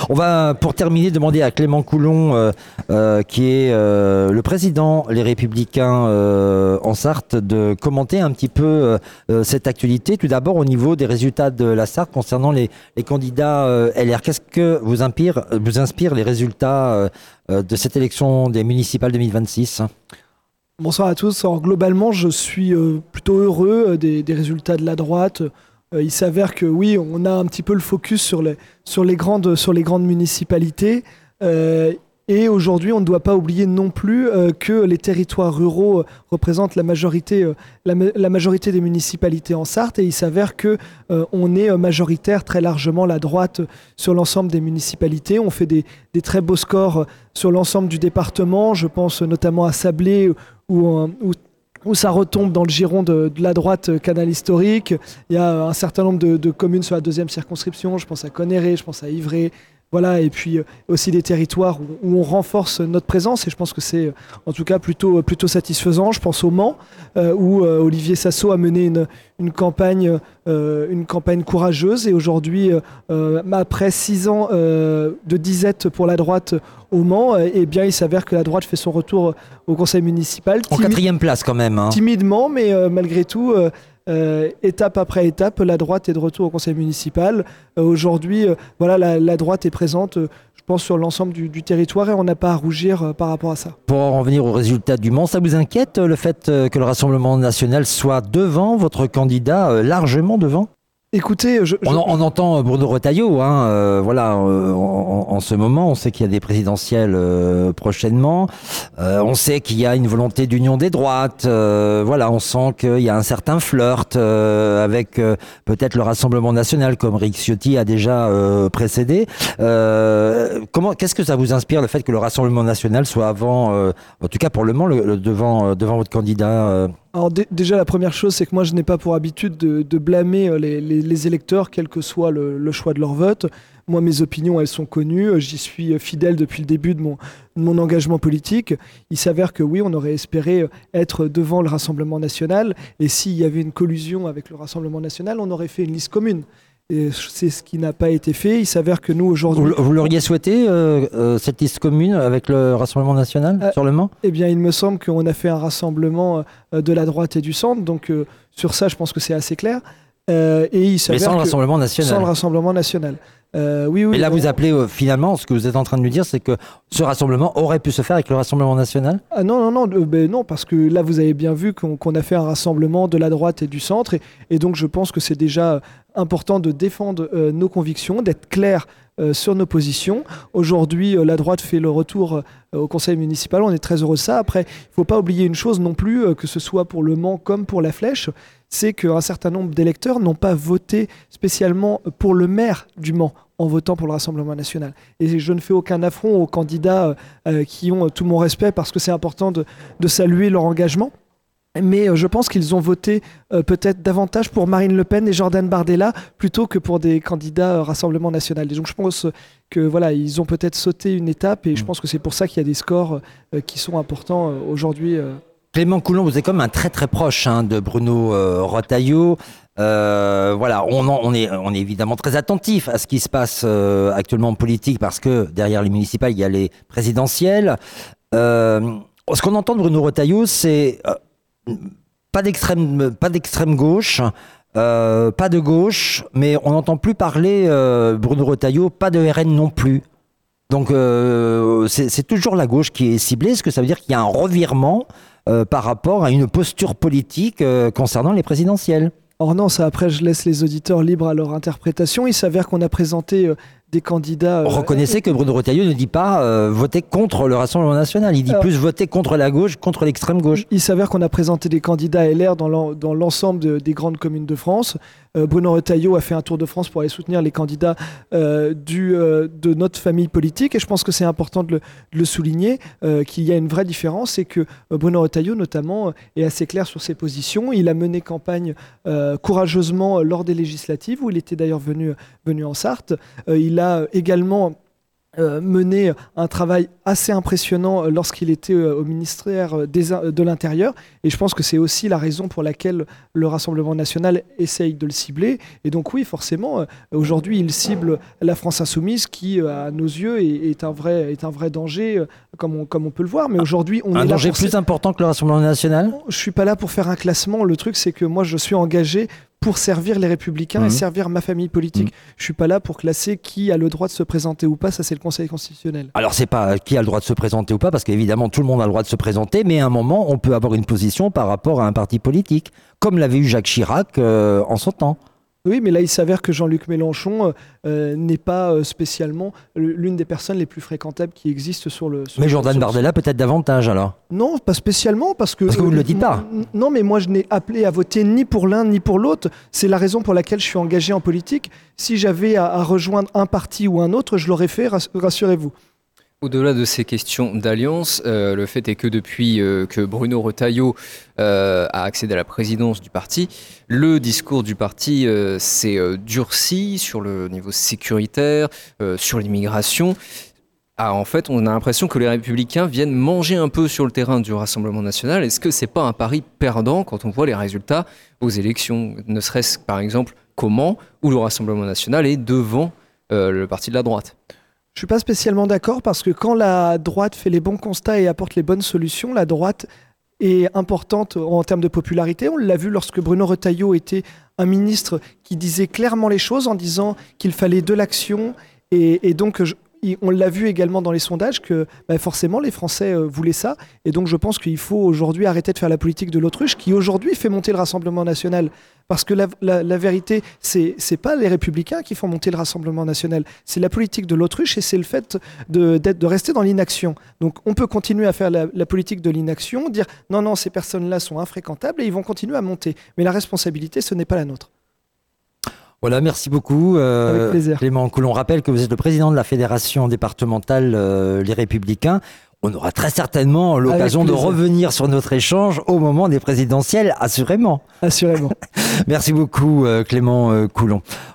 On va, pour terminer, demander à Clément Coulon, qui est le président Les Républicains en Sarthe, de commenter un petit peu cette actualité. Tout d'abord, au niveau des résultats de la Sarthe concernant les candidats LR. Qu'est-ce que vous inspire les résultats de cette élection des municipales 2026 ? Bonsoir à tous. Alors, globalement, je suis plutôt heureux des résultats de la droite. Il s'avère que oui, on a un petit peu le focus sur les grandes municipalités. Et aujourd'hui, on ne doit pas oublier non plus que les territoires ruraux représentent la majorité des municipalités en Sarthe. Et il s'avère qu'on est majoritaire très largement la droite sur l'ensemble des municipalités. On fait des très beaux scores sur l'ensemble du département. Je pense notamment à Sablé où ça retombe dans le giron de la droite canal historique. Il y a un certain nombre de communes sur la deuxième circonscription. Je pense à Conneré, je pense à Ivray. Voilà, et puis aussi des territoires où on renforce notre présence, et je pense que c'est en tout cas plutôt satisfaisant. Je pense au Mans, où Olivier Sassot a mené une campagne courageuse, et aujourd'hui, après 6 ans de disette pour la droite au Mans, eh bien, il s'avère que la droite fait son retour au conseil municipal. En 4e place quand même. Hein. Timidement, mais malgré tout... étape après étape, la droite est de retour au conseil municipal. Aujourd'hui, voilà, la droite est présente, je pense, sur l'ensemble du territoire, et on n'a pas à rougir par rapport à ça. Pour en revenir aux résultats du Mans, ça vous inquiète le fait que le Rassemblement national soit devant votre candidat, largement devant ? Écoutez, on entend Bruno Retailleau, voilà, en ce moment, on sait qu'il y a des présidentielles prochainement, on sait qu'il y a une volonté d'union des droites, voilà, on sent qu'il y a un certain flirt avec peut-être le Rassemblement national, comme Rick Ciotti a déjà précédé. Qu'est-ce que ça vous inspire, le fait que le Rassemblement national soit avant, en tout cas pour le Mans, devant votre candidat Alors déjà, la première chose, c'est que moi, je n'ai pas pour habitude de blâmer les électeurs, quel que soit le choix de leur vote. Moi, mes opinions, elles sont connues. J'y suis fidèle depuis le début de mon engagement politique. Il s'avère que oui, on aurait espéré être devant le Rassemblement national. Et s'il y avait une collusion avec le Rassemblement national, on aurait fait une liste commune. Et c'est ce qui n'a pas été fait. Il s'avère que nous, aujourd'hui... Vous l'auriez souhaité, cette liste commune avec le Rassemblement national sur le Mans ? Eh bien, il me semble qu'on a fait un rassemblement de la droite et du centre. Donc, sur ça, je pense que c'est assez clair. Et il s'avère mais sans le Rassemblement national. Sans le Rassemblement national. Oui. Mais là, vous appelez, finalement, ce que vous êtes en train de nous dire, c'est que ce rassemblement aurait pu se faire avec le Rassemblement national ? Ah non, parce que là, vous avez bien vu qu'on a fait un rassemblement de la droite et du centre. Et donc, je pense que c'est déjà important de défendre nos convictions, d'être clair sur nos positions. Aujourd'hui, la droite fait le retour au conseil municipal. On est très heureux de ça. Après, il ne faut pas oublier une chose non plus, que ce soit pour le Mans comme pour la Flèche, c'est qu'un certain nombre d'électeurs n'ont pas voté spécialement pour le maire du Mans en votant pour le Rassemblement national. Et je ne fais aucun affront aux candidats qui ont tout mon respect, parce que c'est important de saluer leur engagement. Mais je pense qu'ils ont voté peut-être davantage pour Marine Le Pen et Jordan Bardella plutôt que pour des candidats Rassemblement national. Et donc je pense que voilà, ils ont peut-être sauté une étape, et je pense que c'est pour ça qu'il y a des scores qui sont importants aujourd'hui. Clément Coulon, vous êtes comme un très très proche de Bruno Retailleau. Voilà, on est évidemment très attentif à ce qui se passe actuellement en politique, parce que derrière les municipales, il y a les présidentielles. Ce qu'on entend de Bruno Retailleau, c'est pas d'extrême gauche, pas de gauche, mais on n'entend plus parler Bruno Retailleau, pas de RN non plus. Donc c'est toujours la gauche qui est ciblée. Est-ce que ça veut dire qu'il y a un revirement par rapport à une posture politique concernant les présidentielles ? Or non, ça après je laisse les auditeurs libres à leur interprétation. Il s'avère qu'on a présenté des candidats... Reconnaissez que Bruno Retailleau ne dit pas voter contre le Rassemblement national, il dit plus voter contre la gauche, contre l'extrême gauche. Il s'avère qu'on a présenté des candidats LR dans l'ensemble des grandes communes de France. Bruno Retailleau a fait un tour de France pour aller soutenir les candidats de notre famille politique, et je pense que c'est important de le souligner, qu'il y a une vraie différence, c'est que Bruno Retailleau notamment est assez clair sur ses positions. Il a mené campagne courageusement lors des législatives, où il était d'ailleurs venu en Sarthe. Il a également mené un travail assez impressionnant lorsqu'il était au ministère de l'Intérieur. Et je pense que c'est aussi la raison pour laquelle le Rassemblement national essaye de le cibler. Et donc oui, forcément, aujourd'hui, il cible la France insoumise qui, à nos yeux, est un vrai danger, comme on peut le voir. Mais aujourd'hui, on est là. Un danger plus important que le Rassemblement national ? Je ne suis pas là pour faire un classement. Le truc, c'est que moi, je suis engagé pour servir les Républicains et servir ma famille politique. Je ne suis pas là pour classer qui a le droit de se présenter ou pas, ça c'est le Conseil constitutionnel. Alors c'est pas qui a le droit de se présenter ou pas, parce qu'évidemment tout le monde a le droit de se présenter, mais à un moment on peut avoir une position par rapport à un parti politique, comme l'avait eu Jacques Chirac en son temps. Oui, mais là, il s'avère que Jean-Luc Mélenchon n'est pas spécialement l'une des personnes les plus fréquentables qui existent sur le... Mais Jordan Bardella peut-être davantage alors ? Non, pas spécialement, parce que vous ne le dites pas. Non, mais moi, je n'ai appelé à voter ni pour l'un ni pour l'autre. C'est la raison pour laquelle je suis engagé en politique. Si j'avais à rejoindre un parti ou un autre, je l'aurais fait, rassurez-vous. Au-delà de ces questions d'alliance, le fait est que depuis que Bruno Retailleau a accédé à la présidence du parti, le discours du parti s'est durci sur le niveau sécuritaire, sur l'immigration. En fait, on a l'impression que les Républicains viennent manger un peu sur le terrain du Rassemblement national. Est-ce que c'est pas un pari perdant quand on voit les résultats aux élections ? Ne serait-ce par exemple qu'au Mans, où le Rassemblement national est devant le parti de la droite ? Je ne suis pas spécialement d'accord parce que quand la droite fait les bons constats et apporte les bonnes solutions, la droite est importante en termes de popularité. On l'a vu lorsque Bruno Retailleau était un ministre qui disait clairement les choses en disant qu'il fallait de l'action et donc on l'a vu également dans les sondages que forcément les Français voulaient ça. Et donc je pense qu'il faut aujourd'hui arrêter de faire la politique de l'autruche qui aujourd'hui fait monter le Rassemblement national. Parce que la vérité, c'est pas les Républicains qui font monter le Rassemblement national. C'est la politique de l'autruche et c'est le fait de rester dans l'inaction. Donc on peut continuer à faire la politique de l'inaction, dire non, ces personnes-là sont infréquentables et ils vont continuer à monter. Mais la responsabilité, ce n'est pas la nôtre. Voilà, merci beaucoup Clément Coulon. On rappelle que vous êtes le président de la fédération départementale Les Républicains. On aura très certainement l'occasion de revenir sur notre échange au moment des présidentielles, assurément. Assurément. Merci beaucoup Clément Coulon.